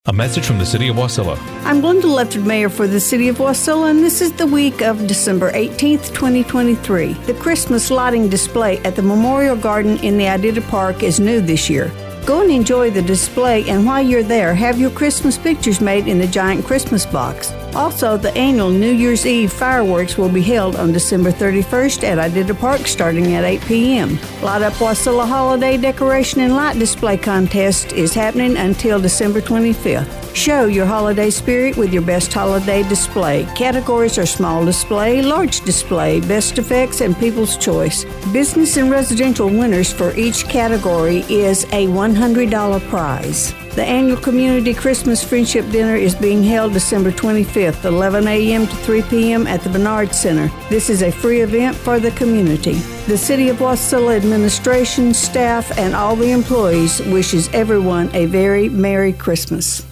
A message from the City of Wasilla. I'm Glenda Lefted, Mayor for the City of Wasilla, and this is the week of December 18th, 2023. The Christmas lighting display at the Memorial Garden in the Iditarod Park is new this year. Go and enjoy the display, and while you're there, have your Christmas pictures made in the giant Christmas box. Also, the annual New Year's Eve fireworks will be held on December 31st at Iditarod Park starting at 8 p.m. Light Up Wasilla Holiday Decoration and Light Display Contest is happening until December 25th. Show your holiday spirit with your best holiday display. Categories are small display, large display, best effects, and people's choice. Business and residential winners for each category is a $100 prize. The annual Community Christmas Friendship Dinner is being held December 25th, 11 a.m. to 3 p.m. at the Bernard Center. This is a free event for the community. The City of Wasilla administration, staff, and all the employees wishes everyone a very Merry Christmas.